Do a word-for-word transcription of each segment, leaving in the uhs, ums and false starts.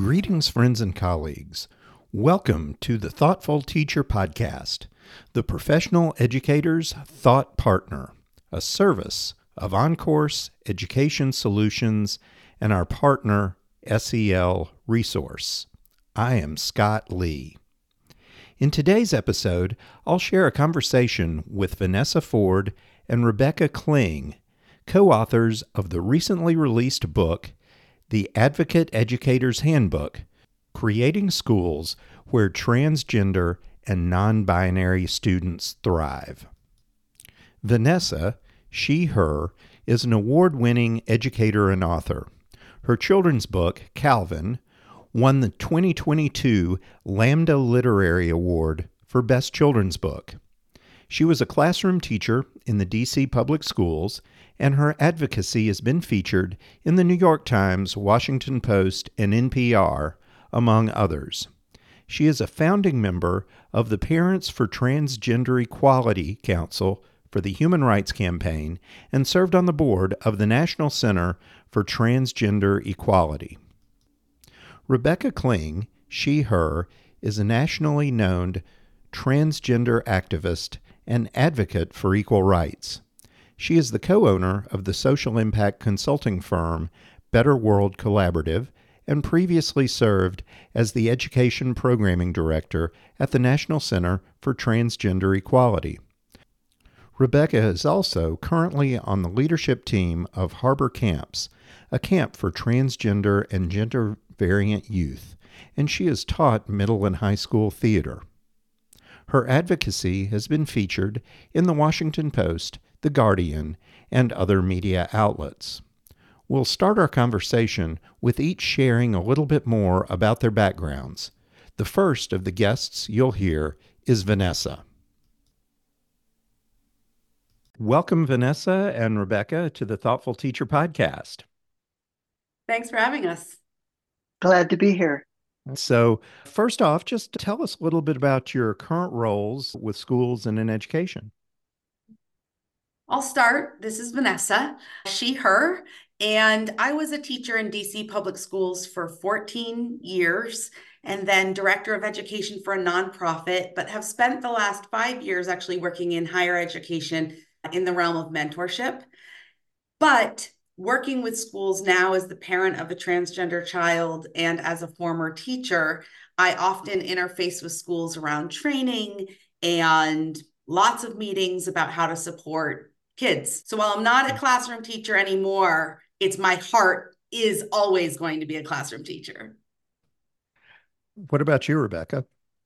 Greetings, friends and colleagues. Welcome to the Thoughtful Teacher Podcast, the professional educator's thought partner, a service of OnCourse Education Solutions and our partner, S E L Resource. I am Scott Lee. In today's episode, I'll share a conversation with Vanessa Ford and Rebecca Kling, co-authors of the recently released book, The Advocate Educator's Handbook, Creating Schools Where Transgender and Non-Binary Students Thrive. Vanessa, she, her, is an award-winning educator and author. Her children's book, Calvin, won the twenty twenty-two Lambda Literary Award for Best Children's Book. She was a classroom teacher in the D C Public Schools, and her advocacy has been featured in the New York Times, Washington Post, and N P R, among others. She is a founding member of the Parents for Transgender Equality Council for the Human Rights Campaign and served on the board of the National Center for Transgender Equality. Rebecca Kling, she, her, is a nationally known transgender activist and advocate for equal rights. She is the co-owner of the social impact consulting firm Better World Collaborative and previously served as the Education Programming Director at the National Center for Transgender Equality. Rebecca is also currently on the leadership team of Harbor Camps, a camp for transgender and gender-variant youth, and she has taught middle and high school theater. Her advocacy has been featured in the Washington Post, The Guardian, and other media outlets. We'll start our conversation with each sharing a little bit more about their backgrounds. The first of the guests you'll hear is Vanessa. Welcome, Vanessa and Rebecca, to the Thoughtful Teacher Podcast. Thanks for having us. Glad to be here. So, first off, just tell us a little bit about your current roles with schools and in education. I'll start. This is Vanessa, she, her, and I was a teacher in D C Public Schools for fourteen years and then director of education for a nonprofit, but have spent the last five years actually working in higher education in the realm of mentorship. But working with schools now as the parent of a transgender child and as a former teacher, I often interface with schools around training and lots of meetings about how to support kids. So while I'm not a classroom teacher anymore, it's my heart is always going to be a classroom teacher. What about you, Rebecca?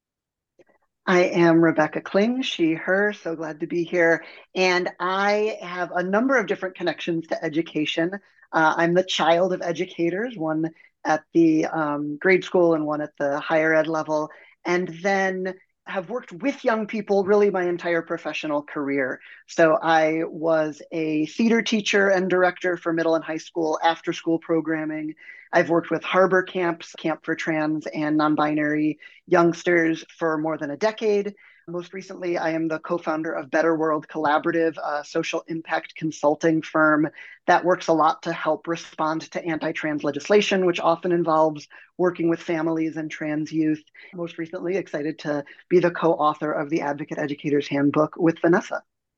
I am Rebecca Kling, she, her, so glad to be here. And I have a number of different connections to education. Uh, I'm the child of educators, one at the um, grade school and one at the higher ed level, and then have worked with young people really my entire professional career. So I was a theater teacher and director for middle and high school after school programming. I've worked with Harbor Camps, Camp for Trans and Non-Binary Youngsters for more than a decade. Most recently, I am the co-founder of Better World Collaborative, a social impact consulting firm that works a lot to help respond to anti-trans legislation, which often involves working with families and trans youth. Most recently, excited to be the co-author of the Advocate Educator's Handbook with Vanessa.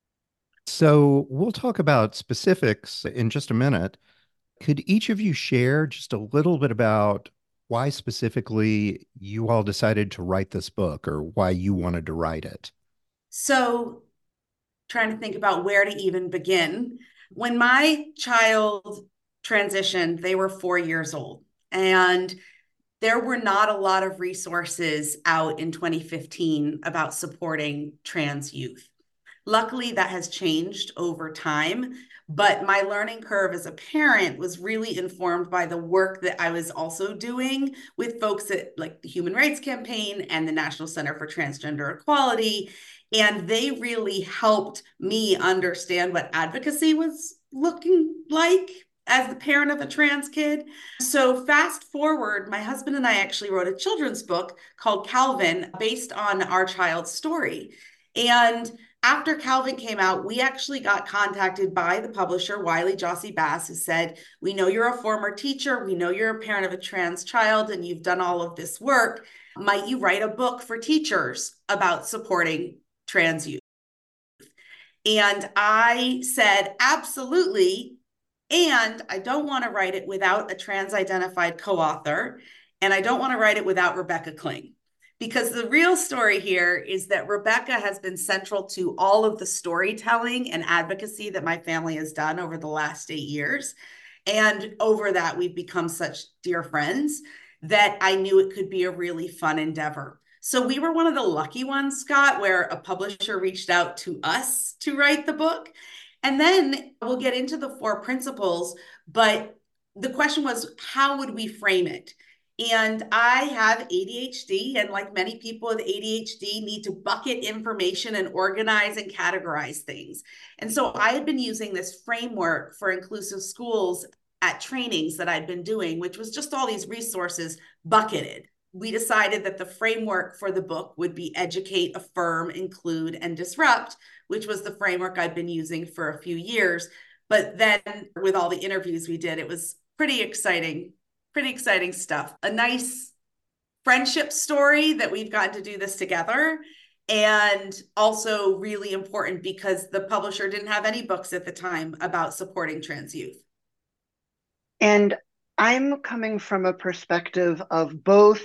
So we'll talk about specifics in just a minute. Could each of you share just a little bit about why specifically you all decided to write this book or why you wanted to write it? So trying to think about where to even begin. When my child transitioned, they were four years old, and there were not a lot of resources out in twenty fifteen about supporting trans youth. Luckily, that has changed over time, but my learning curve as a parent was really informed by the work that I was also doing with folks at like the Human Rights Campaign and the National Center for Transgender Equality. And they really helped me understand what advocacy was looking like as the parent of a trans kid. So fast forward, my husband and I actually wrote a children's book called Calvin based on our child's story. And after Calvin came out, we actually got contacted by the publisher, Wiley Jossie Bass, who said, we know you're a former teacher, we know you're a parent of a trans child, and you've done all of this work. Might you write a book for teachers about supporting trans youth? And I said, absolutely. And I don't want to write it without a trans-identified co-author, and I don't want to write it without Rebecca Kling. Because the real story here is that Rebecca has been central to all of the storytelling and advocacy that my family has done over the last eight years. And over that, we've become such dear friends that I knew it could be a really fun endeavor. So we were one of the lucky ones, Scott, where a publisher reached out to us to write the book. And then we'll get into the four principles, but the question was, how would we frame it? And I have A D H D, and like many people with A D H D, need to bucket information and organize and categorize things. And so I had been using this framework for inclusive schools at trainings that I'd been doing, which was just all these resources bucketed. We decided that the framework for the book would be educate, affirm, include, and disrupt, which was the framework I'd been using for a few years. But then with all the interviews we did, it was pretty exciting. Pretty exciting stuff. A nice friendship story that we've gotten to do this together. And also really important because the publisher didn't have any books at the time about supporting trans youth. And I'm coming from a perspective of both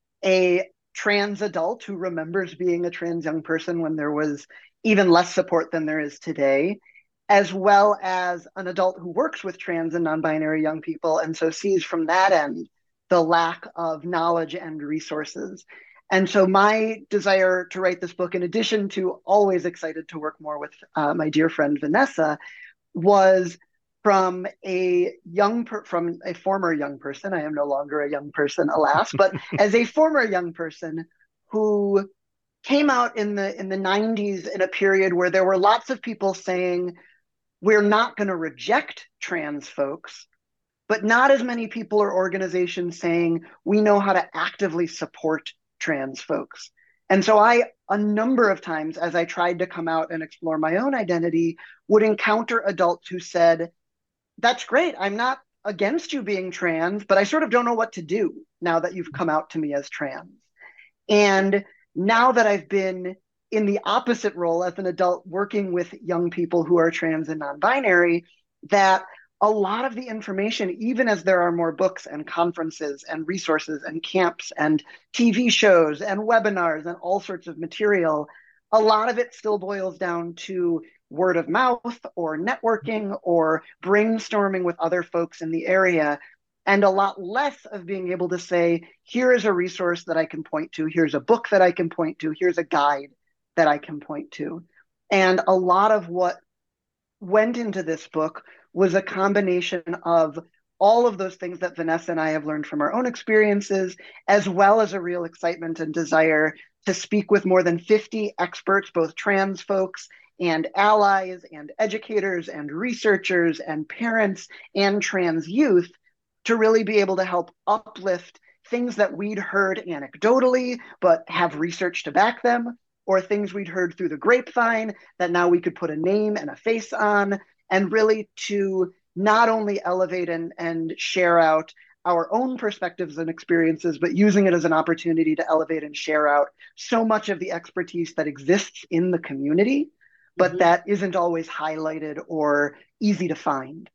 a trans adult who remembers being a trans young person when there was even less support than there is today, as well as an adult who works with trans and non-binary young people, and so sees from that end the lack of knowledge and resources. And so my desire to write this book, in addition to always excited to work more with uh, my dear friend Vanessa, was from a young, per- from a former young person. I am no longer a young person, alas, but as a former young person who came out in the in the nineties in a period where there were lots of people saying, we're not going to reject trans folks, but not as many people or organizations saying we know how to actively support trans folks. And so I, a number of times as I tried to come out and explore my own identity, would encounter adults who said, that's great, I'm not against you being trans, but I sort of don't know what to do now that you've come out to me as trans. And now that I've been in the opposite role as an adult working with young people who are trans and non-binary, that a lot of the information, even as there are more books and conferences and resources and camps and T V shows and webinars and all sorts of material, a lot of it still boils down to word of mouth or networking or brainstorming with other folks in the area, and a lot less of being able to say, here is a resource that I can point to, here's a book that I can point to, here's a guide that I can point to. And a lot of what went into this book was a combination of all of those things that Vanessa and I have learned from our own experiences, as well as a real excitement and desire to speak with more than fifty experts, both trans folks and allies and educators and researchers and parents and trans youth, to really be able to help uplift things that we'd heard anecdotally, but have research to back them, or things we'd heard through the grapevine that now we could put a name and a face on, and really to not only elevate and, and share out our own perspectives and experiences, but using it as an opportunity to elevate and share out so much of the expertise that exists in the community, but mm-hmm. that isn't always highlighted or easy to find.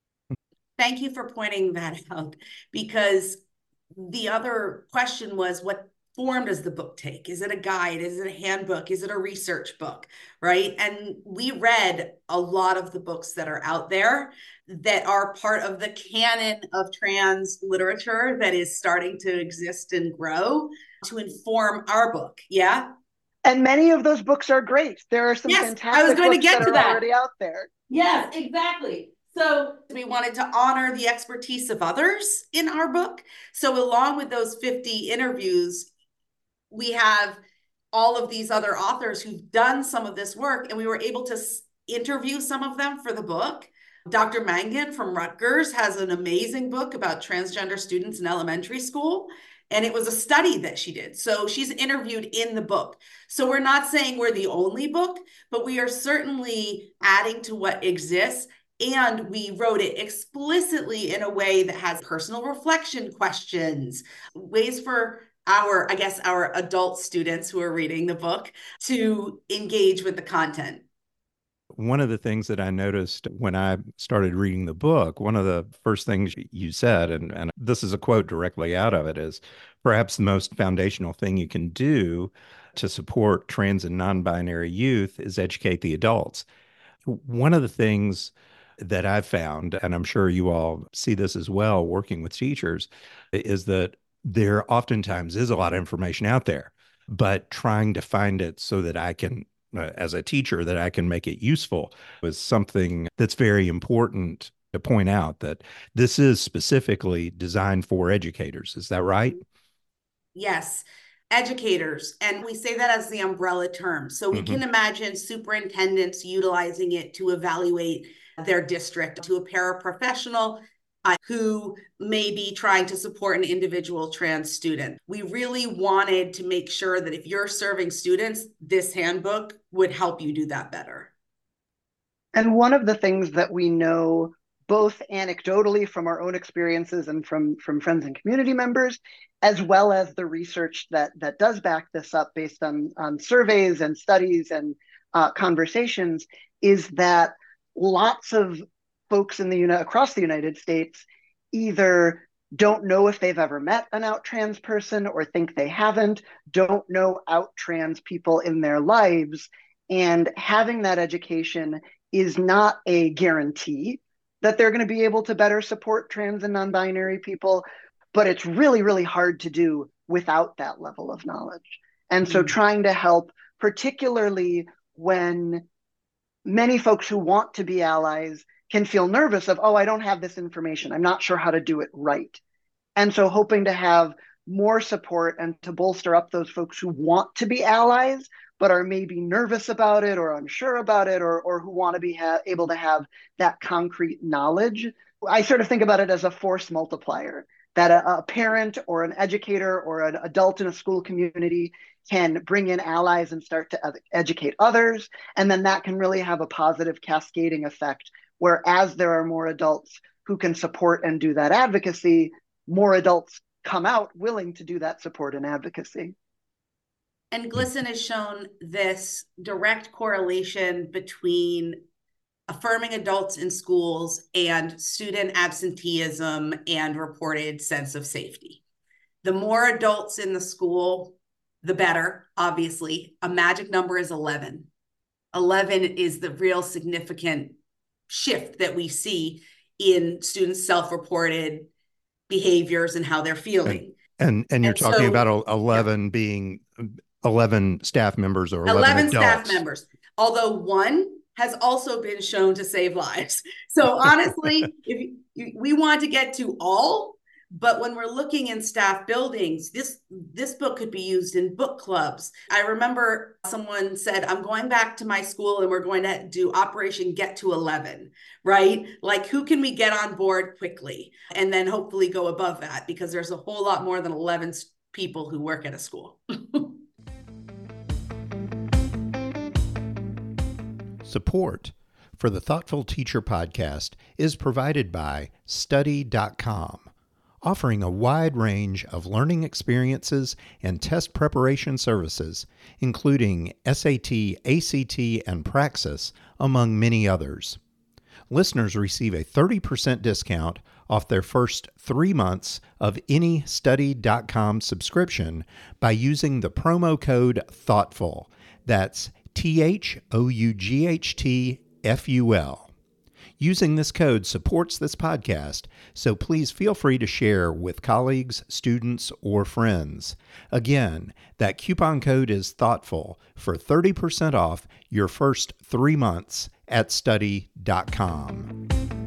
Thank you for pointing that out, because the other question was, what form does the book take? Is it a guide? Is it a handbook? Is it a research book? Right? And we read a lot of the books that are out there that are part of the canon of trans literature that is starting to exist and grow to inform our book. Yeah. And many of those books are great. There are some yes, fantastic I was going books to get that to are that. already out there. Yes, exactly. So we wanted to honor the expertise of others in our book. So along with those fifty interviews, we have all of these other authors who've done some of this work, and we were able to interview some of them for the book. Doctor Mangan from Rutgers has an amazing book about transgender students in elementary school. And it was a study that she did. So she's interviewed in the book. So we're not saying we're the only book, but we are certainly adding to what exists. And we wrote it explicitly in a way that has personal reflection questions, ways for our, I guess, our adult students who are reading the book to engage with the content. One of the things that I noticed when I started reading the book, one of the first things you said, and, and this is a quote directly out of it, is perhaps the most foundational thing you can do to support trans and non-binary youth is educate the adults. One of the things that I've found, and I'm sure you all see this as well working with teachers, is that there oftentimes is a lot of information out there, but trying to find it so that I can, uh, as a teacher, that I can make it useful is something that's very important to point out, that this is specifically designed for educators. Is that right? Yes. Educators, and we say that as the umbrella term. So we mm-hmm. can imagine superintendents utilizing it to evaluate their district, to a paraprofessional uh, who may be trying to support an individual trans student. We really wanted to make sure that if you're serving students, this handbook would help you do that better. And one of the things that we know both anecdotally from our own experiences and from, from friends and community members, as well as the research that, that does back this up based on, on surveys and studies and uh, conversations, is that lots of folks in the uni- across the United States either don't know if they've ever met an out trans person or think they haven't, don't know out trans people in their lives, and having that education is not a guarantee that they're going to be able to better support trans and non-binary people, but it's really, really hard to do without that level of knowledge. And so mm-hmm. trying to help, particularly when many folks who want to be allies can feel nervous of, oh, I don't have this information. I'm not sure how to do it right. And so hoping to have more support and to bolster up those folks who want to be allies, but are maybe nervous about it or unsure about it, or, or who want to be ha- able to have that concrete knowledge. I sort of think about it as a force multiplier, that a, a parent or an educator or an adult in a school community can bring in allies and start to ed- educate others. And then that can really have a positive cascading effect, where as there are more adults who can support and do that advocacy, more adults come out willing to do that support and advocacy. And GLSEN has shown this direct correlation between affirming adults in schools and student absenteeism and reported sense of safety. The more adults in the school, the better, obviously. A magic number is eleven. eleven is the real significant shift that we see in students' self-reported behaviors and how they're feeling. And and, and you're and talking so, about eleven yeah. being eleven staff members or eleven, eleven adults. Staff members, although one has also been shown to save lives. So honestly, if you, we want to get to all, but when we're looking in staff buildings, this this book could be used in book clubs. I remember someone said, I'm going back to my school and we're going to do Operation Get to eleven, right? Like, who can we get on board quickly? And then hopefully go above that, because there's a whole lot more than eleven people who work at a school. Support for the Thoughtful Teacher podcast is provided by study dot com, offering a wide range of learning experiences and test preparation services, including S A T, A C T, and Praxis, among many others. Listeners receive a thirty percent discount off their first three months of any study dot com subscription by using the promo code THOUGHTFUL. That's T H O U G H T F U L. Using this code supports this podcast, so please feel free to share with colleagues, students, or friends. Again, that coupon code is THOUGHTFUL for thirty percent off your first three months at study dot com.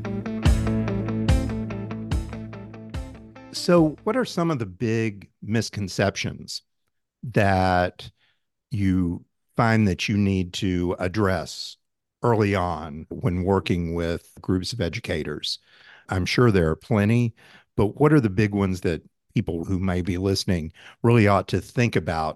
So, what are some of the big misconceptions that you find that you need to address early on when working with groups of educators? I'm sure there are plenty, but what are the big ones that people who may be listening really ought to think about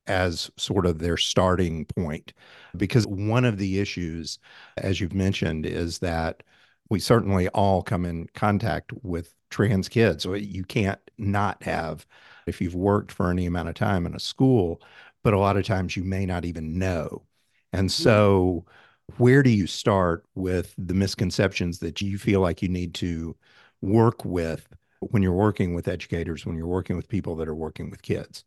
as sort of their starting point. Because one of the issues, as you've mentioned, is that we certainly all come in contact with trans kids. So you can't not have, if you've worked for any amount of time in a school, but a lot of times you may not even know. And so where do you start with the misconceptions that you feel like you need to work with when you're working with educators, when you're working with people that are working with kids?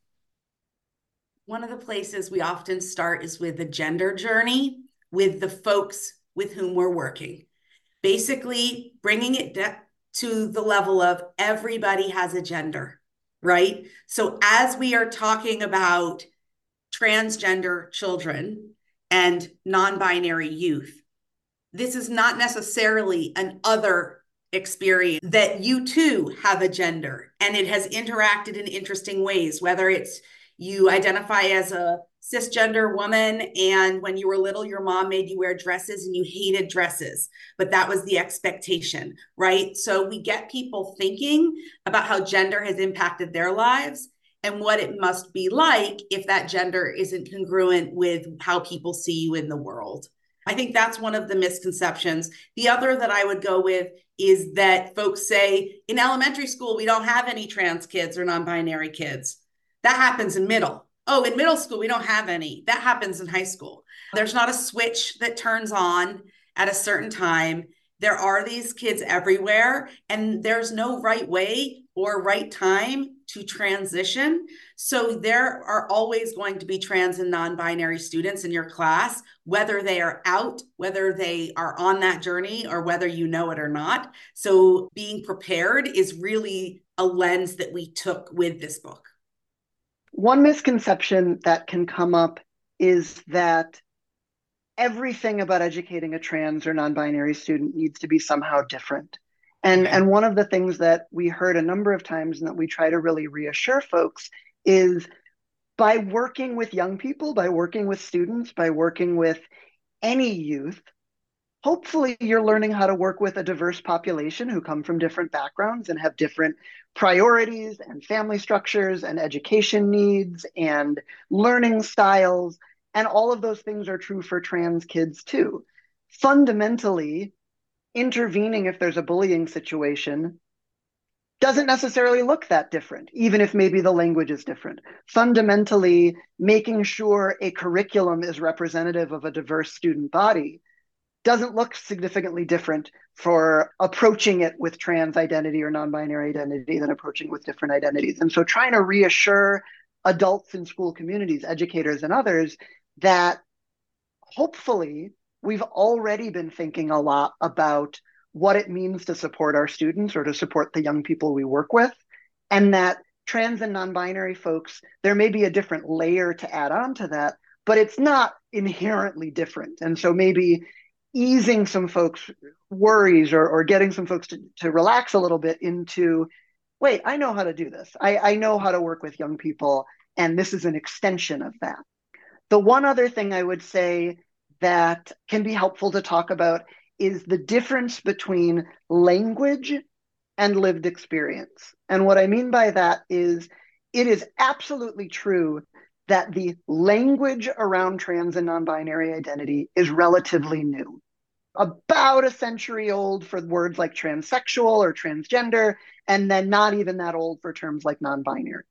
One of the places we often start is with the gender journey with the folks with whom we're working. Basically, bringing it to the level of everybody has a gender, right? So as we are talking about transgender children and non-binary youth, this is not necessarily an other experience, that you too have a gender and it has interacted in interesting ways, whether it's you identify as a cisgender woman and when you were little, your mom made you wear dresses and you hated dresses, but that was the expectation, right? So we get people thinking about how gender has impacted their lives and what it must be like if that gender isn't congruent with how people see you in the world. I think that's one of the misconceptions. The other that I would go with is that folks say in elementary school, we don't have any trans kids or non-binary kids. That happens in middle. Oh, in middle school, we don't have any. That happens in high school. There's not a switch that turns on at a certain time. There are these kids everywhere, and there's no right way or right time to transition. So there are always going to be trans and non-binary students in your class, whether they are out, whether they are on that journey, or whether you know it or not. So being prepared is really a lens that we took with this book. One misconception that can come up is that everything about educating a trans or non-binary student needs to be somehow different. And, and one of the things that we heard a number of times and that we try to really reassure folks is by working with young people, by working with students, by working with any youth, hopefully you're learning how to work with a diverse population who come from different backgrounds and have different priorities and family structures and education needs and learning styles. And all of those things are true for trans kids too. Fundamentally, intervening if there's a bullying situation doesn't necessarily look that different, even if maybe the language is different. Fundamentally, making sure a curriculum is representative of a diverse student body doesn't look significantly different for approaching it with trans identity or non-binary identity than approaching with different identities. And so trying to reassure adults in school communities, educators, and others that hopefully we've already been thinking a lot about what it means to support our students or to support the young people we work with, and that trans and non-binary folks, there may be a different layer to add on to that, but it's not inherently different. And so maybe easing some folks' worries or, or getting some folks to, to relax a little bit into, wait, I know how to do this. I, I know how to work with young people, and this is an extension of that. The one other thing I would say that can be helpful to talk about is the difference between language and lived experience. And what I mean by that is it is absolutely true that the language around trans and non-binary identity is relatively new. About a century old for words like transsexual or transgender, and then not even that old for terms like non-binary.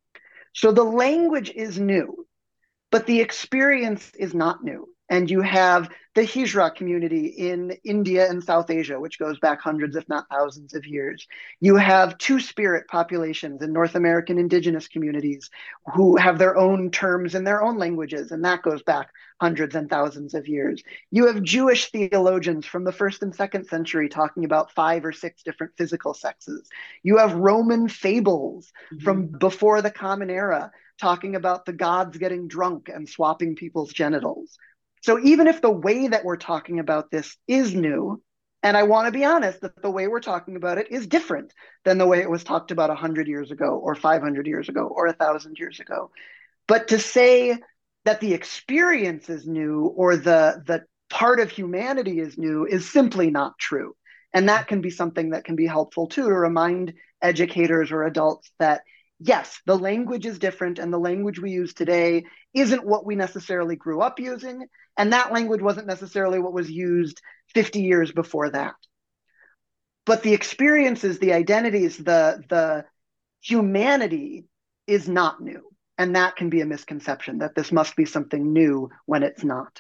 So the language is new, but the experience is not new. And you have the Hijra community in India and South Asia, which goes back hundreds, if not thousands of years. You have two-spirit populations in North American indigenous communities who have their own terms in their own languages, and that goes back hundreds and thousands of years. You have Jewish theologians from the first and second century talking about five or six different physical sexes. You have Roman fables mm-hmm. from before the Common Era talking about the gods getting drunk and swapping people's genitals. So even if the way that we're talking about this is new, and I want to be honest that the way we're talking about it is different than the way it was talked about one hundred years ago or five hundred years ago or one thousand years ago. But to say that the experience is new or the, the part of humanity is new is simply not true. And that can be something that can be helpful too, to remind educators or adults that, yes, the language is different and the language we use today isn't what we necessarily grew up using. And that language wasn't necessarily what was used fifty years before that. But the experiences, the identities, the, the humanity is not new. And that can be a misconception that this must be something new when it's not.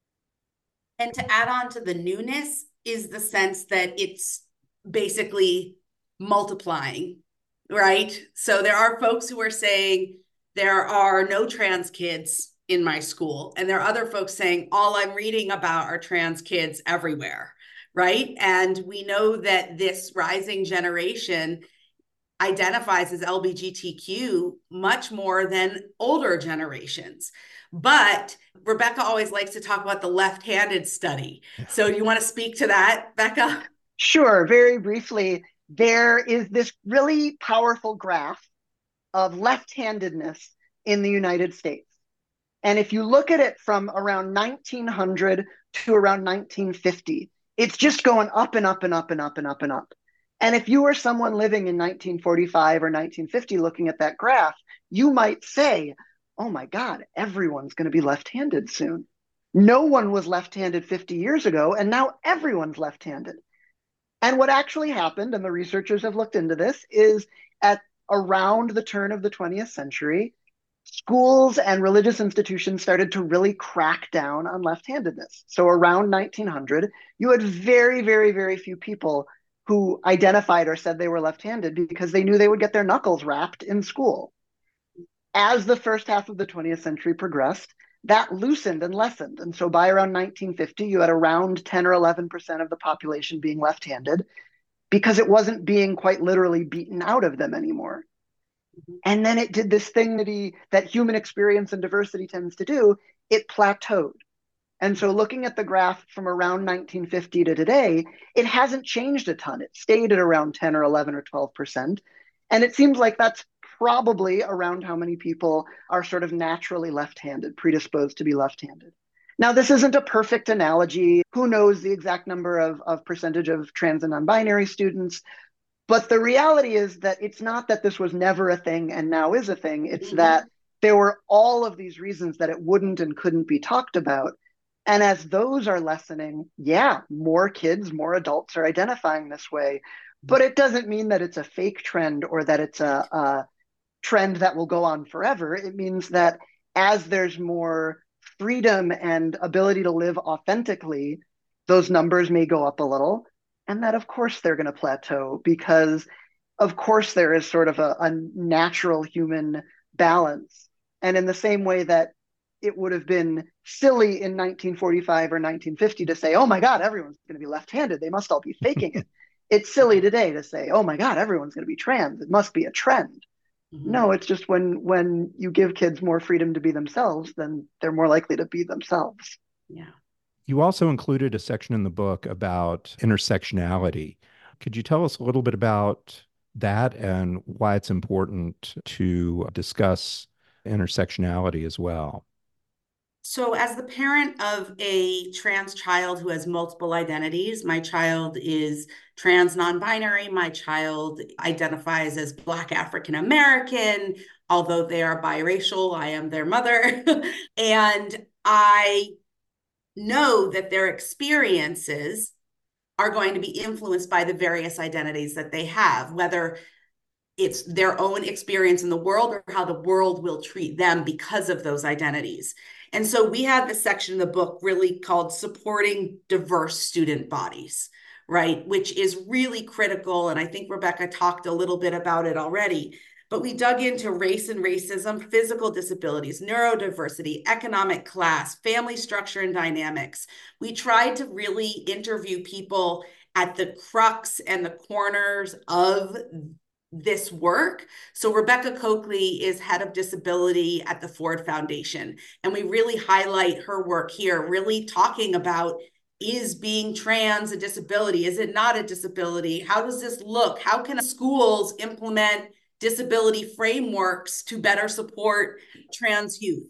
And to add on to the newness is the sense that it's basically multiplying, right? So there are folks who are saying there are no trans kids in my school. And there are other folks saying all I'm reading about are trans kids everywhere, right? And we know that this rising generation identifies as L G B T Q much more than older generations. But Rebecca always likes to talk about the left-handed study. So you want to speak to that, Becca? Sure, very briefly. There is this really powerful graph of left-handedness in the United States. And if you look at it from around nineteen hundred to around nineteen fifty, it's just going up and up and up and up and up and up. And if you were someone living in nineteen forty-five or nineteen fifty looking at that graph, you might say, oh my God, everyone's going to be left-handed soon. No one was left-handed fifty years ago, and now everyone's left-handed. And what actually happened, and the researchers have looked into this, is at around the turn of the twentieth century, schools and religious institutions started to really crack down on left-handedness. So around nineteen hundred, you had very, very, very few people who identified or said they were left-handed because they knew they would get their knuckles rapped in school. As the first half of the twentieth century progressed, that loosened and lessened. And so by around nineteen fifty, you had around ten or eleven percent of the population being left-handed because it wasn't being quite literally beaten out of them anymore. And then it did this thing that, he, that human experience and diversity tends to do, it plateaued. And so looking at the graph from around nineteen fifty to today, it hasn't changed a ton. It stayed at around ten or eleven or twelve percent. And it seems like that's probably around how many people are sort of naturally left-handed, predisposed to be left-handed. Now, this isn't a perfect analogy. Who knows the exact number of, of percentage of trans and non-binary students? But the reality is that it's not that this was never a thing and now is a thing. It's mm-hmm. that there were all of these reasons that it wouldn't and couldn't be talked about. And as those are lessening, yeah, more kids, more adults are identifying this way. But it doesn't mean that it's a fake trend or that it's a, a trend that will go on forever. It means that as there's more freedom and ability to live authentically, those numbers may go up a little. And that, of course, they're going to plateau because, of course, there is sort of a, a natural human balance. And in the same way that it would have been silly in nineteen forty-five or nineteen fifty to say, oh, my God, everyone's going to be left-handed. They must all be faking it. It's silly today to say, oh, my God, everyone's going to be trans. It must be a trend. Mm-hmm. No, it's just when when you give kids more freedom to be themselves, then they're more likely to be themselves. Yeah. You also included a section in the book about intersectionality. Could you tell us a little bit about that and why it's important to discuss intersectionality as well? So as the parent of a trans child who has multiple identities, my child is trans non-binary, my child identifies as Black African American, although they are biracial, I am their mother. And I know that their experiences are going to be influenced by the various identities that they have, whether it's their own experience in the world or how the world will treat them because of those identities. And so we have this section in the book really called Supporting Diverse Student Bodies, right? Which is really critical. And I think Rebecca talked a little bit about it already. But we dug into race and racism, physical disabilities, neurodiversity, economic class, family structure and dynamics. We tried to really interview people at the crux and the corners of this work. So Rebecca Coakley is head of disability at the Ford Foundation. And we really highlight her work here, really talking about, is being trans a disability? Is it not a disability? How does this look? How can schools implement disability frameworks to better support trans youth?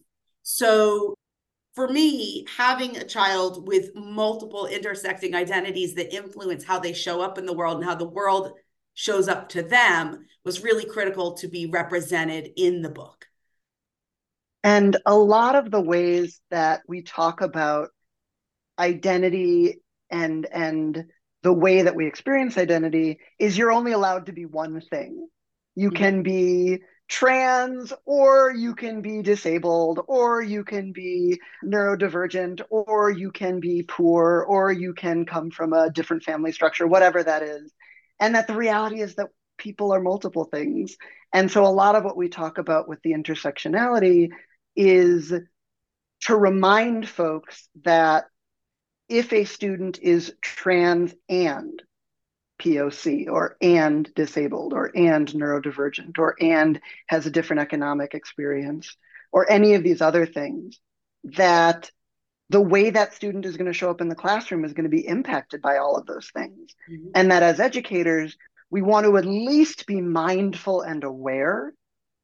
So for me, having a child with multiple intersecting identities that influence how they show up in the world and how the world shows up to them was really critical to be represented in the book. And a lot of the ways that we talk about identity and and the way that we experience identity is you're only allowed to be one thing. You mm-hmm. can be trans, or you can be disabled, or you can be neurodivergent, or you can be poor, or you can come from a different family structure, whatever that is. And that the reality is that people are multiple things. And so a lot of what we talk about with the intersectionality is to remind folks that if a student is trans and P O C, or and disabled, or and neurodivergent, or and has a different economic experience, or any of these other things, that the way that student is going to show up in the classroom is going to be impacted by all of those things. Mm-hmm. And that as educators, we want to at least be mindful and aware,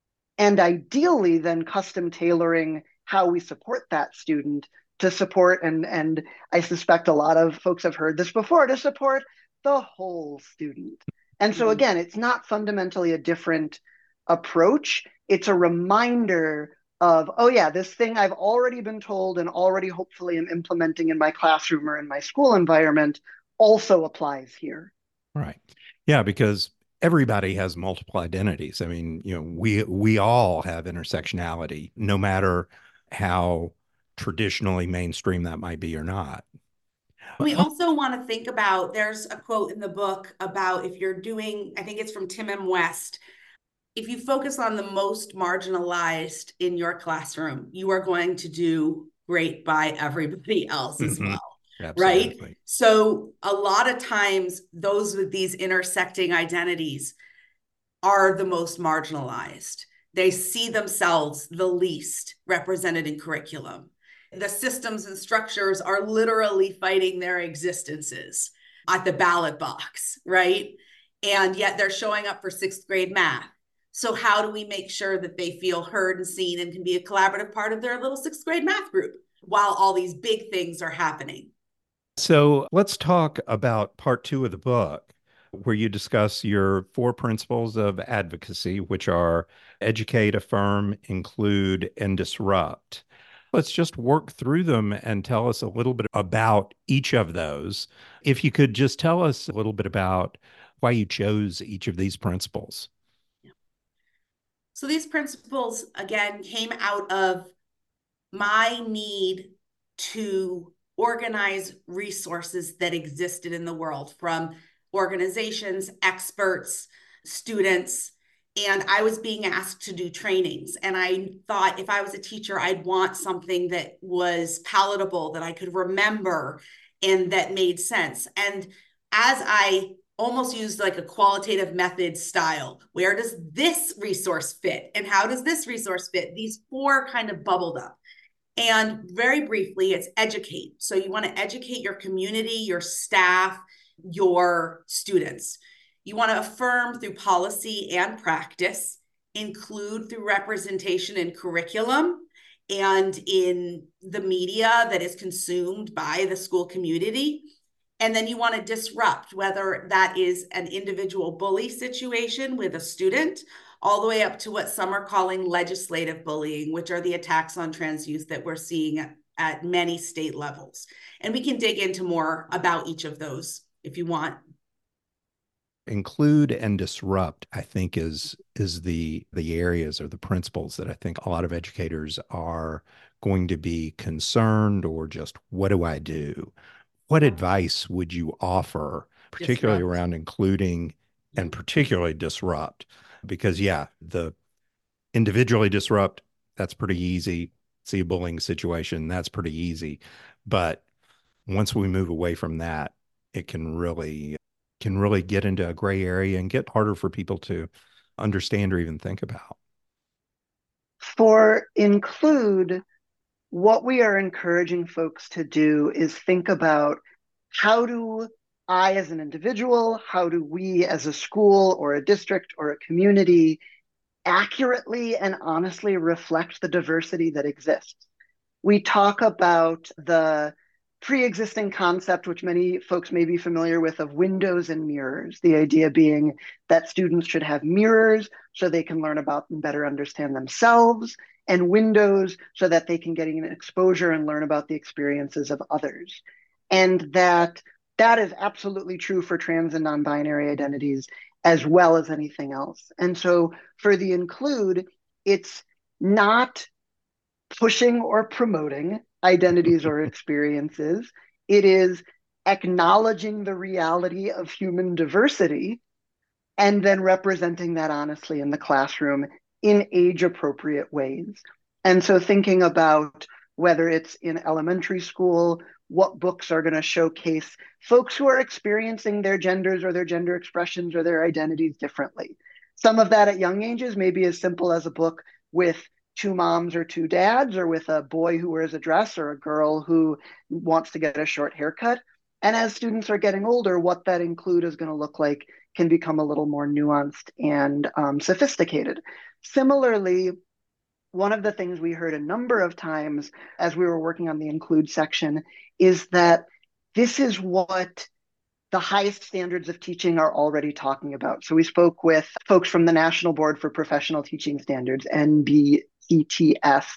and ideally then custom tailoring how we support that student to support, and, and I suspect a lot of folks have heard this before, to support the whole student. And so again, it's not fundamentally a different approach. It's a reminder of, oh yeah, this thing I've already been told and already hopefully am implementing in my classroom or in my school environment also applies here. Right. Yeah, because everybody has multiple identities. I mean, you know, we we all have intersectionality, no matter how traditionally mainstream that might be or not. We also want to think about, there's a quote in the book about if you're doing, I think it's from Tim M. West, if you focus on the most marginalized in your classroom, you are going to do great by everybody else as mm-hmm. well. Absolutely. Right? So a lot of times those with these intersecting identities are the most marginalized. They see themselves the least represented in curriculum. The systems and structures are literally fighting their existences at the ballot box, right? And yet they're showing up for sixth grade math. So how do we make sure that they feel heard and seen and can be a collaborative part of their little sixth grade math group while all these big things are happening? So let's talk about part two of the book, where you discuss your four principles of advocacy, which are educate, affirm, include, and disrupt. Let's just work through them and tell us a little bit about each of those. If you could just tell us a little bit about why you chose each of these principles. So these principles, again, came out of my need to organize resources that existed in the world, from organizations, experts, students. And I was being asked to do trainings. And I thought if I was a teacher, I'd want something that was palatable, that I could remember, and that made sense. And as I almost used like a qualitative method style, where does this resource fit? And how does this resource fit? These four kind of bubbled up. And very briefly, it's educate. So you want to educate your community, your staff, your students. You want to affirm through policy and practice, include through representation in curriculum and in the media that is consumed by the school community. And then you want to disrupt, whether that is an individual bully situation with a student, all the way up to what some are calling legislative bullying, which are the attacks on trans youth that we're seeing at, at many state levels. And we can dig into more about each of those if you want. Include and disrupt, I think, is is the the areas or the principles that I think a lot of educators are going to be concerned, or just, what do I do? What advice would you offer, particularly disrupt. Around including and particularly disrupt? Because, yeah, the individually disrupt, that's pretty easy. See a bullying situation, that's pretty easy. But once we move away from that, it can really can really get into a gray area and get harder for people to understand or even think about. For include, what we are encouraging folks to do is think about, how do I as an individual, how do we as a school or a district or a community accurately and honestly reflect the diversity that exists? We talk about the pre-existing concept, which many folks may be familiar with, of windows and mirrors. The idea being that students should have mirrors so they can learn about and better understand themselves, and windows so that they can get an exposure and learn about the experiences of others. And that that is absolutely true for trans and non-binary identities as well as anything else. And so for the include, it's not pushing or promoting identities or experiences. It is acknowledging the reality of human diversity and then representing that honestly in the classroom in age-appropriate ways. And so thinking about whether it's in elementary school, what books are going to showcase folks who are experiencing their genders or their gender expressions or their identities differently. Some of that at young ages may be as simple as a book with two moms or two dads, or with a boy who wears a dress or a girl who wants to get a short haircut. And as students are getting older, what that include is going to look like can become a little more nuanced and um, sophisticated. Similarly, one of the things we heard a number of times as we were working on the include section is that this is what the highest standards of teaching are already talking about. So we spoke with folks from the National Board for Professional Teaching Standards, N B P T S,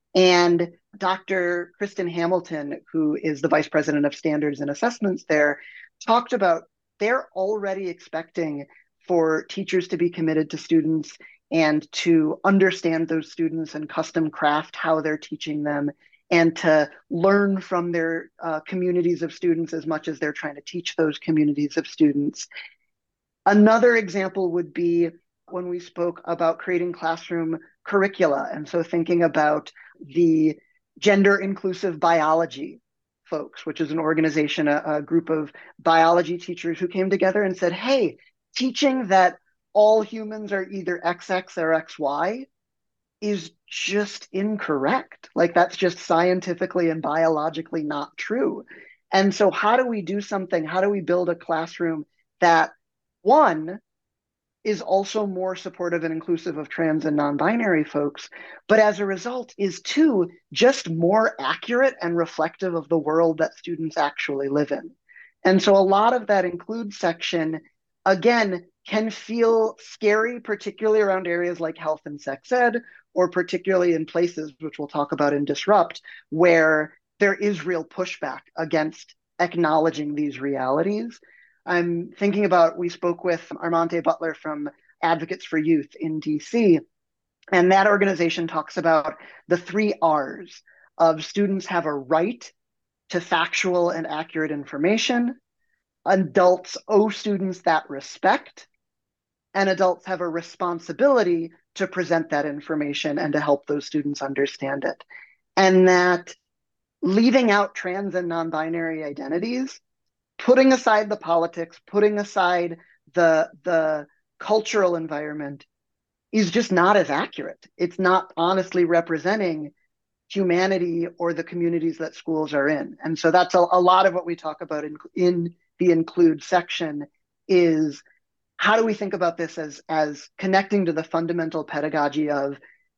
and Doctor Kristen Hamilton, who is the Vice President of Standards and Assessments there, talked about they're already expecting for teachers to be committed to students and to understand those students and custom craft how they're teaching them, and to learn from their uh, communities of students as much as they're trying to teach those communities of students. Another example would be when we spoke about creating classroom curricula. And so thinking about the gender inclusive biology folks, which is an organization, a, a group of biology teachers who came together and said, hey, teaching that all humans are either X X or X Y is just incorrect. Like, that's just scientifically and biologically not true. And so how do we do something? How do we build a classroom that, one, is also more supportive and inclusive of trans and non-binary folks, but as a result is, two, just more accurate and reflective of the world that students actually live in? And so a lot of that include section, again, can feel scary, particularly around areas like health and sex ed, or particularly in places, which we'll talk about in Disrupt, where there is real pushback against acknowledging these realities. I'm thinking about, we spoke with Armonte Butler from Advocates for Youth in D C, and that organization talks about the three R's of students have a right to factual and accurate information, adults owe students that respect, and adults have a responsibility to present that information and to help those students understand it. And that leaving out trans and non-binary identities, putting aside the politics, putting aside the, the cultural environment, is just not as accurate. It's not honestly representing humanity or the communities that schools are in. And so that's a, a lot of what we talk about in, in the include section, is how do we think about this as, as connecting to the fundamental pedagogy of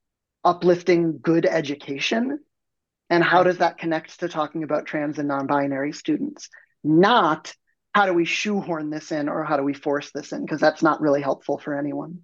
uplifting good education? And how does that connect to talking about trans and non-binary students? Not how do we shoehorn this in or how do we force this in, because that's not really helpful for anyone.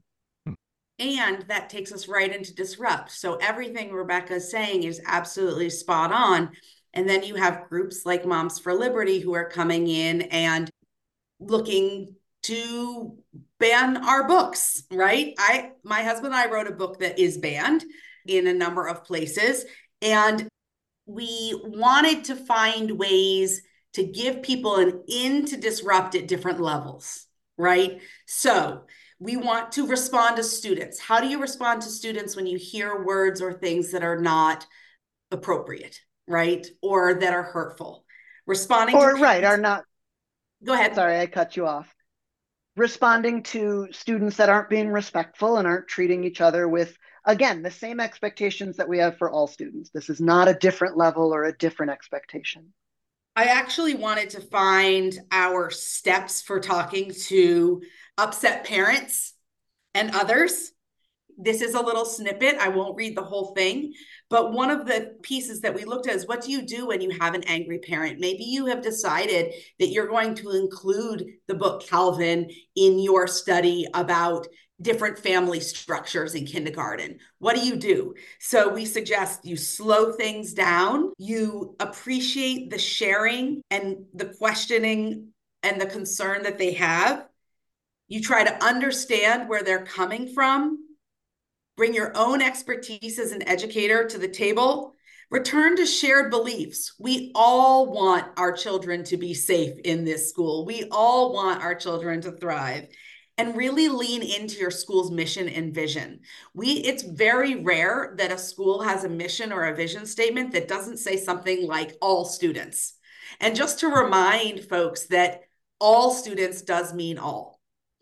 And that takes us right into Disrupt. So everything Rebecca is saying is absolutely spot on. And then you have groups like Moms for Liberty who are coming in and looking to ban our books, right? I, my husband and I wrote a book that is banned in a number of places. And we wanted to find ways to give people an in to Disrupt at different levels, right? So we want to respond to students. How do you respond to students when you hear words or things that are not appropriate, right? Or that are hurtful? Responding or to right, are not. Go ahead. Sorry, I cut you off. Responding to students that aren't being respectful and aren't treating each other with, again, the same expectations that we have for all students. This is not a different level or a different expectation. I actually wanted to find our steps for talking to upset parents and others this is a little snippet. I won't read the whole thing, but one of the pieces that we looked at is, what do you do when you have an angry parent? Maybe you have decided that you're going to include the book Calvin in your study about different family structures in kindergarten. What do you do? So we suggest you slow things down, you appreciate the sharing and the questioning and the concern that they have. You try to understand where they're coming from, bring your own expertise as an educator to the table, return to shared beliefs. We all want our children to be safe in this school. We all want our children to thrive. And really lean into your school's mission and vision. We, it's very rare that a school has a mission or a vision statement that doesn't say something like all students. And just to remind folks that all students does mean all.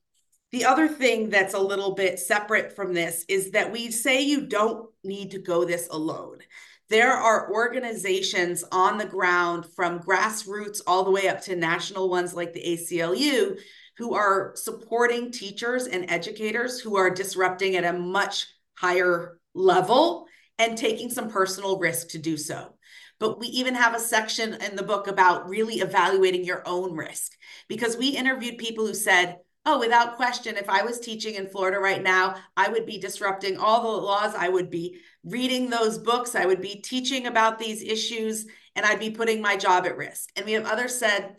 The other thing that's a little bit separate from this is that we say you don't need to go this alone. There are organizations on the ground, from grassroots all the way up to national ones like the A C L U, who are supporting teachers and educators who are disrupting at a much higher level and taking some personal risk to do so. But we even have a section in the book about really evaluating your own risk, because we interviewed people who said, oh, without question, if I was teaching in Florida right now, I would be disrupting all the laws. I would be reading those books. I would be teaching about these issues, and I'd be putting my job at risk. And we have others said,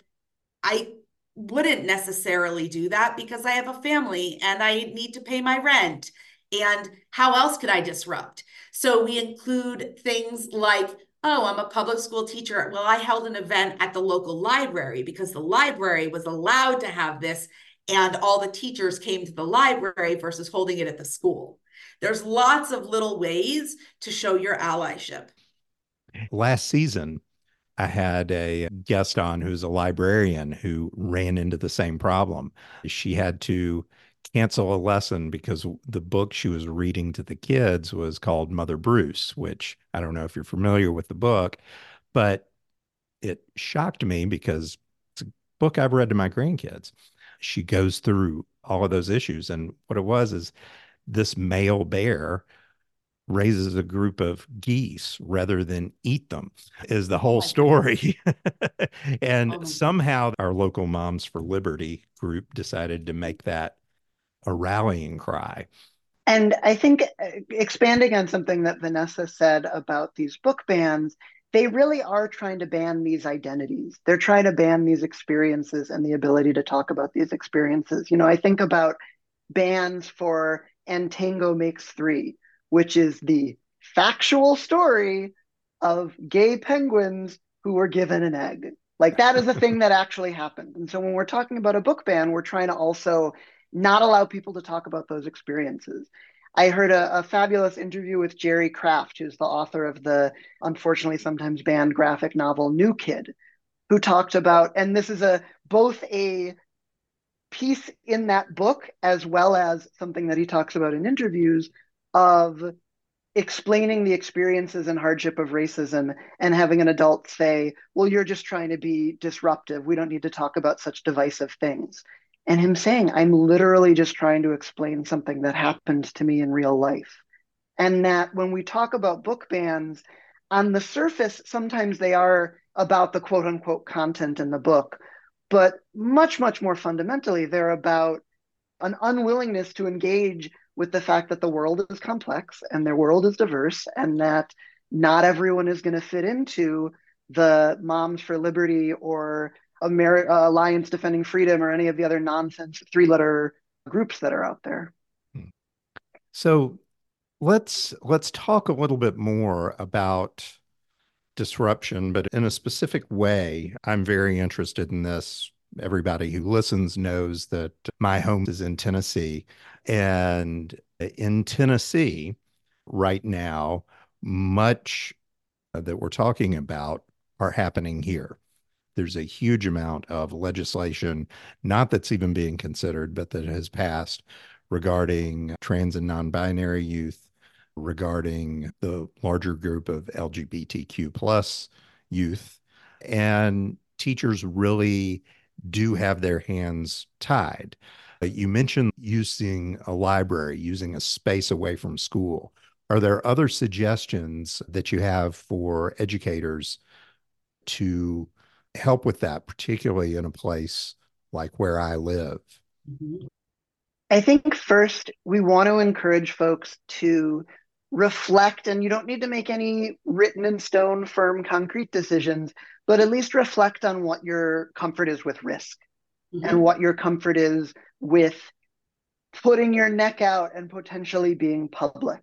I wouldn't necessarily do that because I have a family and I need to pay my rent. And how else could I disrupt? So we include things like, oh, I'm a public school teacher. Well, I held an event at the local library because the library was allowed to have this, and all the teachers came to the library versus holding it at the school. There's lots of little ways to show your allyship. Last season, I had a guest on who's a librarian who ran into the same problem. She had to cancel a lesson because the book she was reading to the kids was called Mother Bruce, which I don't know if you're familiar with the book, but it shocked me because it's a book I've read to my grandkids. She goes through all of those issues. And what it was is this male bear raises a group of geese rather than eat them, is the whole story. And Oh somehow our local Moms for Liberty group decided to make that a rallying cry. And I think expanding on something that Vanessa said about these book bans, they really are trying to ban these identities. They're trying to ban these experiences and the ability to talk about these experiences. You know, I think about bans for And Tango Makes Three, which is the factual story of gay penguins who were given an egg. Like, that is a thing that actually happened. And so when we're talking about a book ban, we're trying to also not allow people to talk about those experiences. I heard a, a fabulous interview with Jerry Craft, who's the author of the unfortunately sometimes banned graphic novel New Kid, who talked about, and this is a both a piece in that book as well as something that he talks about in interviews, of explaining the experiences and hardship of racism and having an adult say, well, you're just trying to be disruptive. We don't need to talk about such divisive things. And him saying, I'm literally just trying to explain something that happened to me in real life. And that when we talk about book bans, on the surface, sometimes they are about the quote unquote content in the book, but much, much more fundamentally, they're about an unwillingness to engage with the fact that the world is complex and their world is diverse, and that not everyone is going to fit into the Moms for Liberty or Amer- uh, Alliance Defending Freedom or any of the other nonsense three-letter groups that are out there. So let's let's talk a little bit more about disruption, but in a specific way. I'm very interested in this. Everybody who listens knows that my home is in Tennessee. And in Tennessee right now, much that we're talking about are happening here. There's a huge amount of legislation, not that's even being considered, but that has passed regarding trans and non-binary youth, regarding the larger group of L G B T Q plus youth. And teachers really do have their hands tied. You mentioned using a library, using a space away from school. Are there other suggestions that you have for educators to help with that, particularly in a place like where I live? Mhm. I think first we want to encourage folks to reflect, and you don't need to make any written in stone, firm, concrete decisions, but at least reflect on what your comfort is with risk and Mhm. what your comfort is with putting your neck out and potentially being public.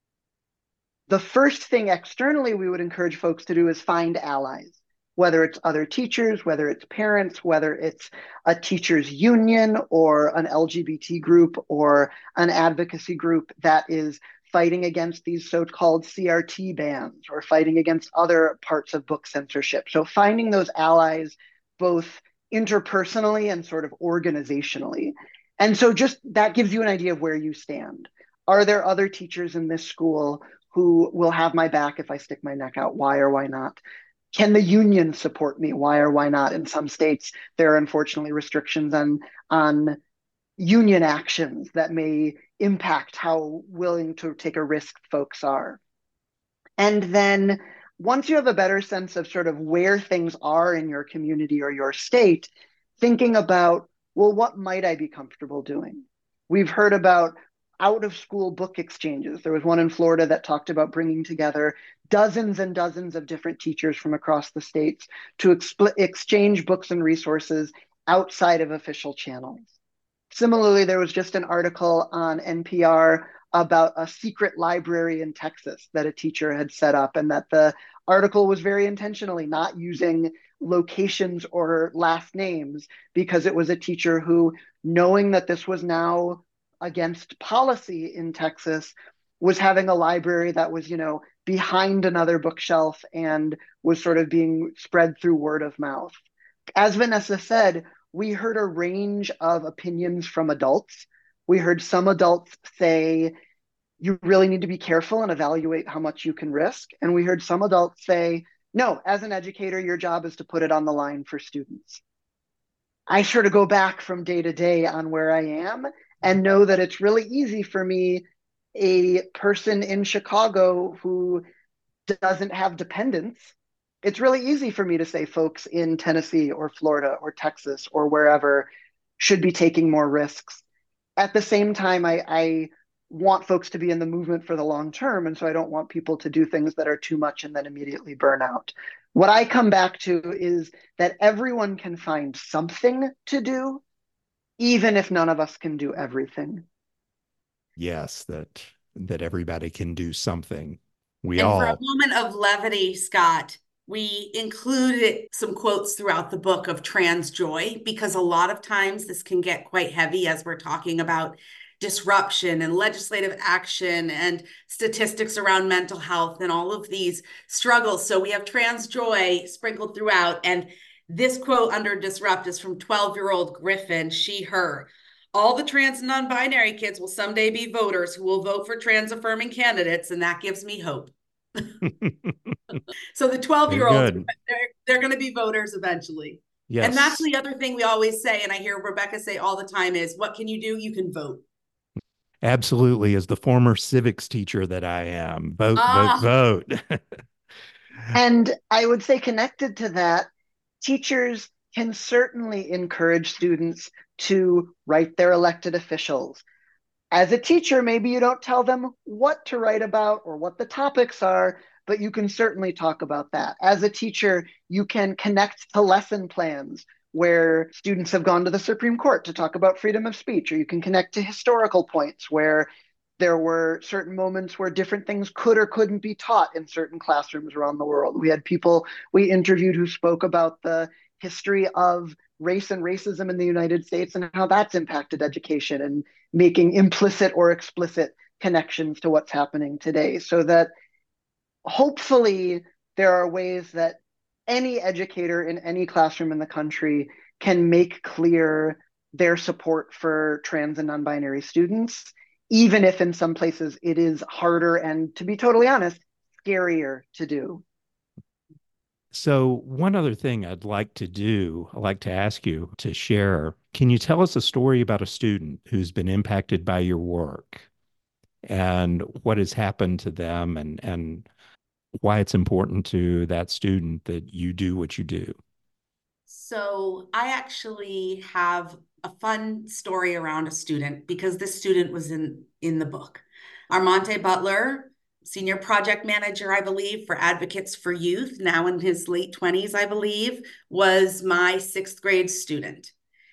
The first thing externally we would encourage folks to do is find allies, whether it's other teachers, whether it's parents, whether it's a teachers union or an L G B T group or an advocacy group that is fighting against these so-called C R T bans or fighting against other parts of book censorship. So finding those allies both interpersonally and sort of organizationally. And so just that gives you an idea of where you stand. Are there other teachers in this school who will have my back if I stick my neck out? Why or why not? Can the union support me? Why or why not? In some states, there are unfortunately restrictions on, on union actions that may impact how willing to take a risk folks are. And then once you have a better sense of sort of where things are in your community or your state, thinking about, well, what might I be comfortable doing? We've heard about out of school book exchanges. There was one in Florida that talked about bringing together dozens and dozens of different teachers from across the states to expl- exchange books and resources outside of official channels. Similarly, there was just an article on N P R about a secret library in Texas that a teacher had set up, and that the article was very intentionally not using locations or last names because it was a teacher who, knowing that this was now against policy in Texas, was having a library that was, you know, behind another bookshelf and was sort of being spread through word of mouth. As Vanessa said, we heard a range of opinions from adults. We heard some adults say, you really need to be careful and evaluate how much you can risk. And we heard some adults say, no, as an educator, your job is to put it on the line for students. I sort of go back from day to day on where I am and know that it's really easy for me, a person in Chicago who doesn't have dependents, it's really easy for me to say folks in Tennessee or Florida or Texas or wherever should be taking more risks. At the same time, I, I want folks to be in the movement for the long term. And so I don't want people to do things that are too much and then immediately burn out. What I come back to is that everyone can find something to do, even if none of us can do everything. Yes, that that everybody can do something. We And for a all. moment of levity, Scott, we included some quotes throughout the book of trans joy, because a lot of times this can get quite heavy as we're talking about disruption and legislative action and statistics around mental health and all of these struggles. So we have trans joy sprinkled throughout. And this quote under disrupt is from twelve year old Griffin, she, her. All the trans and non-binary kids will someday be voters who will vote for trans affirming candidates, and that gives me hope. So the twelve Very year olds, good. they're, they're going to be voters eventually. And that's Yes, the other thing we always say, and I hear Rebecca say all the time, is what can you do? You can vote. absolutely. As the former civics teacher that I am, vote, vote, Ah, vote. And I would say, connected to that, teachers can certainly encourage students to write their elected officials. As a teacher, maybe you don't tell them what to write about or what the topics are, but you can certainly talk about that. As a teacher, you can connect to lesson plans where students have gone to the Supreme Court to talk about freedom of speech, or you can connect to historical points where there were certain moments where different things could or couldn't be taught in certain classrooms around the world. We had people we interviewed who spoke about the history of race and racism in the United States and how that's impacted education, and making implicit or explicit connections to what's happening today, so that hopefully there are ways that any educator in any classroom in the country can make clear their support for trans and non-binary students, even if in some places it is harder and, to be totally honest, scarier to do. So, one other thing I'd like to do, I'd like to ask you to share. Can you tell us a story about a student who's been impacted by your work and what has happened to them and, and why it's important to that student that you do what you do? So I actually have a fun story around a student because this student was in in the book. Armonte Butler, senior project manager, I believe, for Advocates for Youth, now in his late twenties, I believe, was my sixth grade student.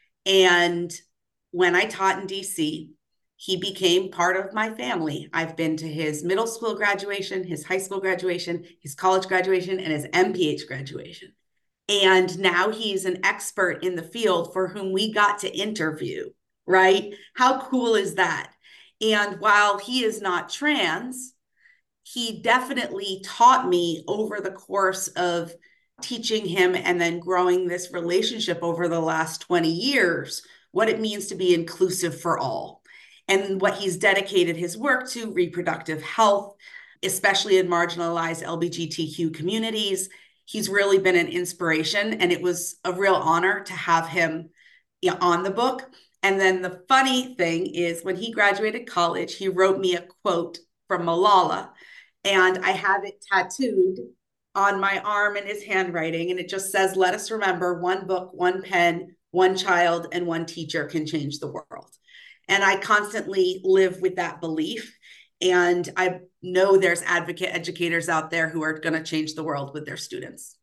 And when I taught in D C, he became part of my family. I've been to his middle school graduation, his high school graduation, his college graduation, and his M P H graduation. And now he's an expert in the field for whom we got to interview, right? How cool is that? And while he is not trans, he definitely taught me over the course of teaching him and then growing this relationship over the last twenty years, what it means to be inclusive for all. And what he's dedicated his work to: reproductive health, especially in marginalized L G B T Q communities. He's really been an inspiration, and it was a real honor to have him, you know, on the book. And then the funny thing is, when he graduated college, he wrote me a quote from Malala, and I have it tattooed on my arm in his handwriting, and it just says, "Let us remember, one book, one pen, one child, and one teacher can change the world." And I constantly live with that belief. And I know there's advocate educators out there who are going to change the world with their students.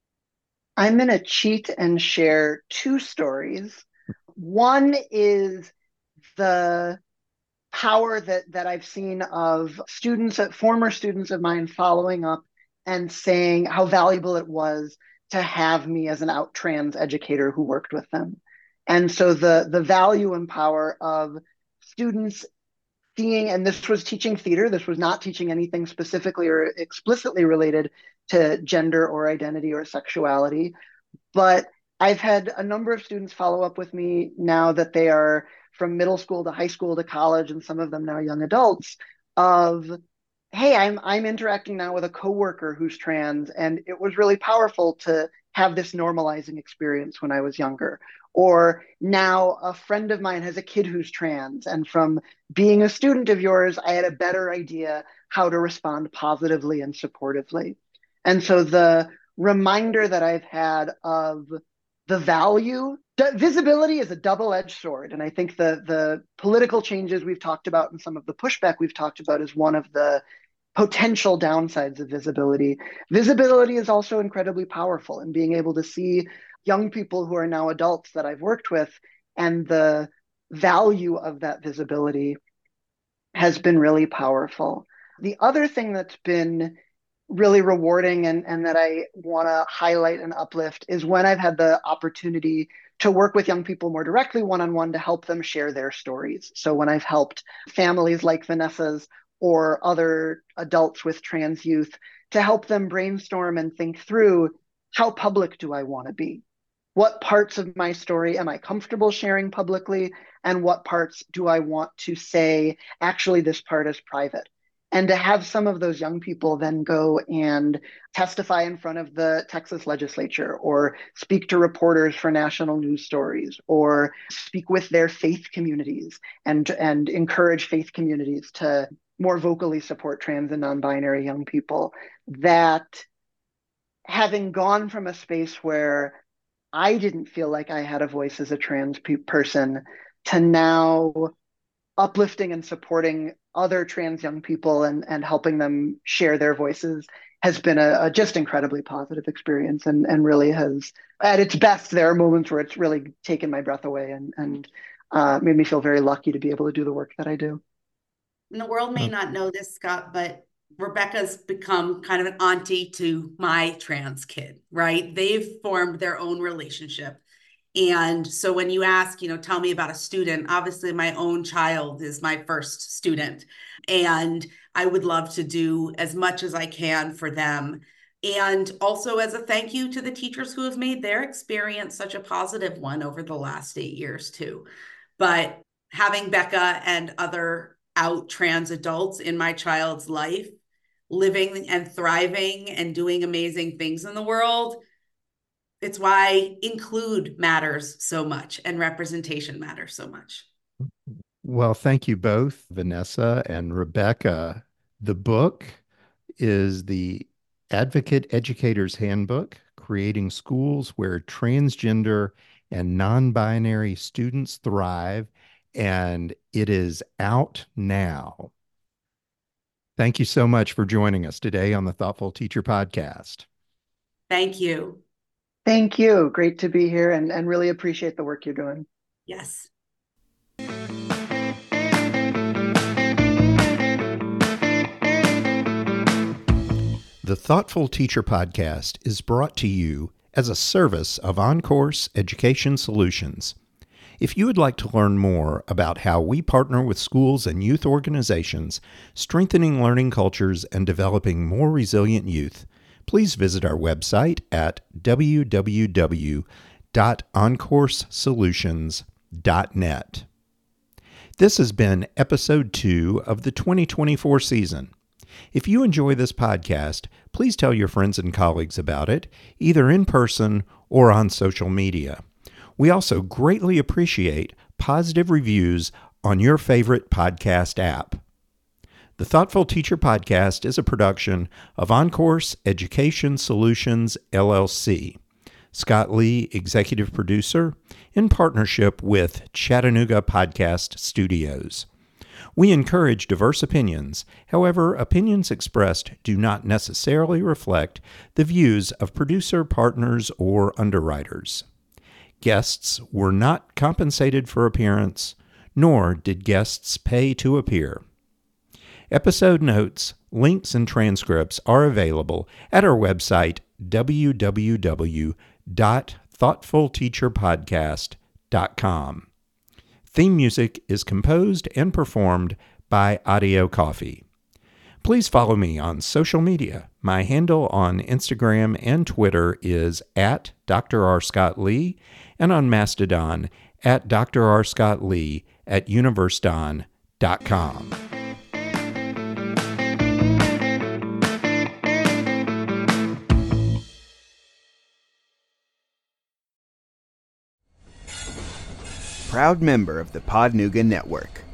I'm going to cheat and share two stories. One is the power that, that I've seen of students, former students of mine, following up and saying how valuable it was to have me as an out trans educator who worked with them. And so the, the value and power of students seeing, and this was teaching theater, this was not teaching anything specifically or explicitly related to gender or identity or sexuality, but I've had a number of students follow up with me now that they are from middle school to high school to college, and some of them now young adults, of, hey, I'm I'm interacting now with a coworker who's trans, and it was really powerful to have this normalizing experience when I was younger. Or now a friend of mine has a kid who's trans, and from being a student of yours, I had a better idea how to respond positively and supportively. And so the reminder that I've had of the value, visibility is a double-edged sword. And I think the, the political changes we've talked about and some of the pushback we've talked about is one of the potential downsides of visibility. Visibility is also incredibly powerful, and being able to see young people who are now adults that I've worked with and the value of that visibility has been really powerful. The other thing that's been really rewarding and, and that I want to highlight and uplift is when I've had the opportunity to work with young people more directly one-on-one to help them share their stories. So when I've helped families like Vanessa's or other adults with trans youth to help them brainstorm and think through, how public do I want to be? What parts of my story am I comfortable sharing publicly? And what parts do I want to say, actually, this part is private? And to have some of those young people then go and testify in front of the Texas legislature, or speak to reporters for national news stories, or speak with their faith communities and, and encourage faith communities to more vocally support trans and non-binary young people, that having gone from a space where I didn't feel like I had a voice as a trans pe- person to now uplifting and supporting other trans young people and, and helping them share their voices has been a, a just incredibly positive experience, and, and really has, at its best, there are moments where it's really taken my breath away and, and uh, made me feel very lucky to be able to do the work that I do. And the world may not know this, Scott, but Rebecca's become kind of an auntie to my trans kid, right? They've formed their own relationship. And so when you ask, you know, tell me about a student, obviously my own child is my first student. And I would love to do as much as I can for them. And also as a thank you to the teachers who have made their experience such a positive one over the last eight years too. But having Becca and other out trans adults in my child's life living and thriving and doing amazing things in the world. It's why include matters so much and representation matters so much. Well, thank you both, Vanessa and Rebecca. The book is the Advocate Educator's Handbook, Creating Schools Where Transgender and Non-Binary Students Thrive, and it is out now. Thank you so much for joining us today on the Thoughtful Teacher Podcast. Thank you. Thank you. Great to be here and, and really appreciate the work you're doing. Yes. The Thoughtful Teacher Podcast is brought to you as a service of OnCourse Education Solutions. If you would like to learn more about how we partner with schools and youth organizations, strengthening learning cultures and developing more resilient youth, please visit our website at w w w dot oncourse solutions dot net. This has been episode two of the twenty twenty-four season. If you enjoy this podcast, please tell your friends and colleagues about it, either in person or on social media. We also greatly appreciate positive reviews on your favorite podcast app. The Thoughtful Teacher Podcast is a production of OnCourse Education Solutions, L L C. Scott Lee, executive producer, in partnership with Chattanooga Podcast Studios. We encourage diverse opinions. However, opinions expressed do not necessarily reflect the views of producer partners or underwriters. Guests were not compensated for appearance, nor did guests pay to appear. Episode notes, links, and transcripts are available at our website, w w w dot thoughtful teacher podcast dot com. Theme music is composed and performed by Audio Coffee. Please follow me on social media. My handle on Instagram and Twitter is at Doctor R. Scott Lee, and on Mastodon at Doctor R. Scott Lee at universedon dot com. Proud member of the Podnuga Network.